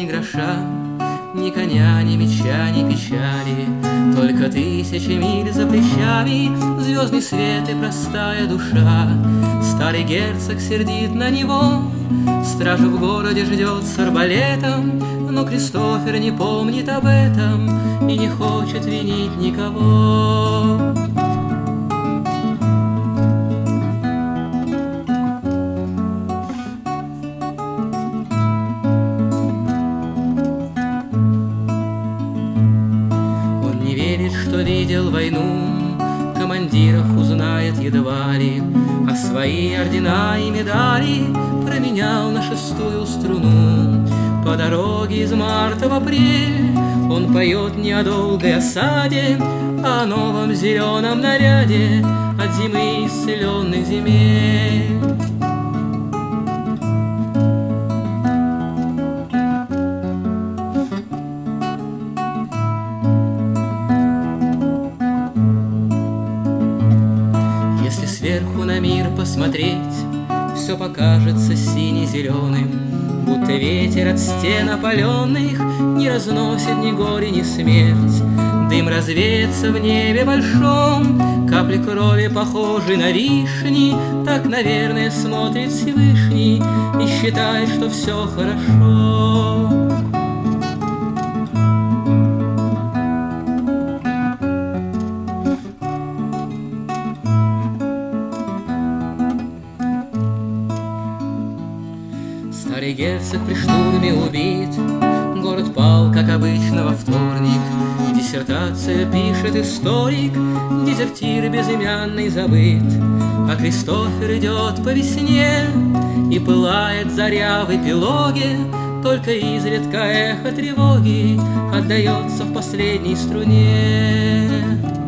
гроша, ни коня, ни меча, ни печали, только 1000 миль за плечами, звездный свет и простая душа. Старый герцог сердит на него, стража в городе ждет с арбалетом, но Кристофер не помнит об этом и не хочет винить никого. Он не верит, что видел войну, командиров узнает едва ли, а свои ордена и медали променял на 6-ю струну. По дороге из марта в апрель он поет не о долгой осаде, а о новом зеленом наряде от зимы исцеленных земель. Если сверху на мир посмотреть, все покажется сине-зеленым, будто ветер от стен опаленных не разносит ни горе, ни смерть. Дым развеется в небе большом, капли крови похожи на вишни. Так, наверное, смотрит Всевышний и считает, что все хорошо. Старый герцог при штурме убит, город пал, как обычно, во вторник. Диссертацию пишет историк, дезертир безымянный забыт. А Кристофер идет по весне, и пылает заря в эпилоге, только изредка эхо тревоги отдается в последней струне.